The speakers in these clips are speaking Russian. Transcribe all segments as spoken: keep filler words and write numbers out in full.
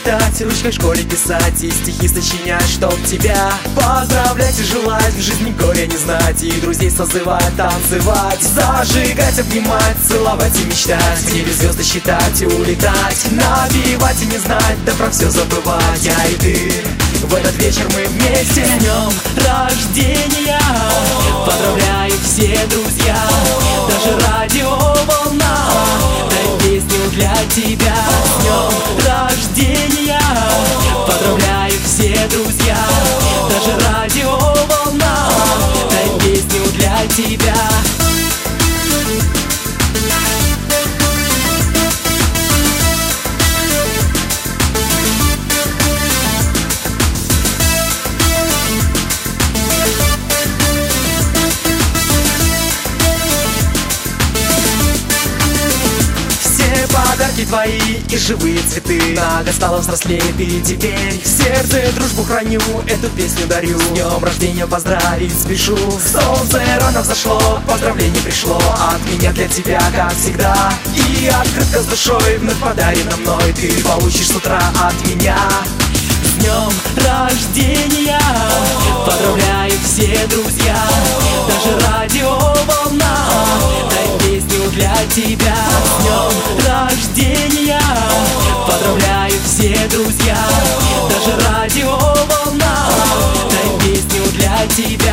читать, ручкой в школе писать и стихи сочинять, чтоб тебя поздравлять и желать, в жизни горя не знать, и друзей созывать, танцевать, зажигать, обнимать, целовать и мечтать, в небе звезды считать и улетать, напевать и не знать, да про все забывать. Я и ты, в этот вечер мы вместе. С днем рождения поздравляют все друзья, даже радиоволна дай песню для тебя. С днем рождения поздравляют все друзья, даже радиоволна дай песню для тебя. Подарки твои и живые цветы, много стало взрослее ты теперь. В сердце дружбу храню, эту песню дарю. С днем рождения поздравить спешу. Солнце рано взошло, поздравление пришло от меня для тебя, как всегда. И открытка с душой вновь подарена мной, ты получишь с утра от меня. С днем рождения поздравляют все друзья, даже радиоволна дай песню для тебя. С днем рождения поздравляют все друзья, даже радиоволна дай песню для тебя.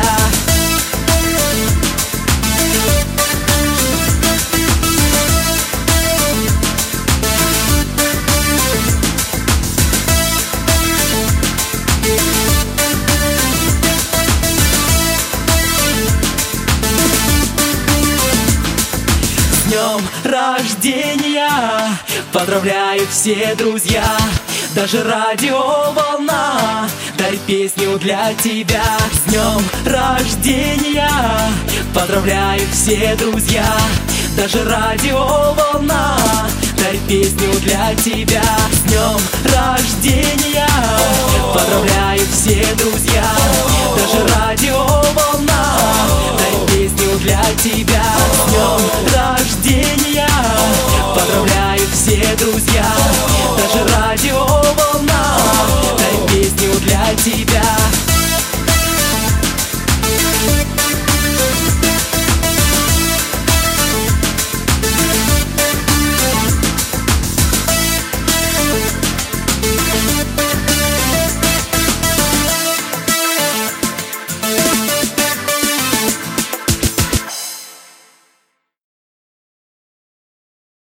С днем рождения поздравляют все друзья, даже радиоволна дарит песню для тебя. С днем рождения поздравляют все друзья, даже радиоволна дарит песню для тебя. С днем рождения поздравляют все друзья, даже радиоволна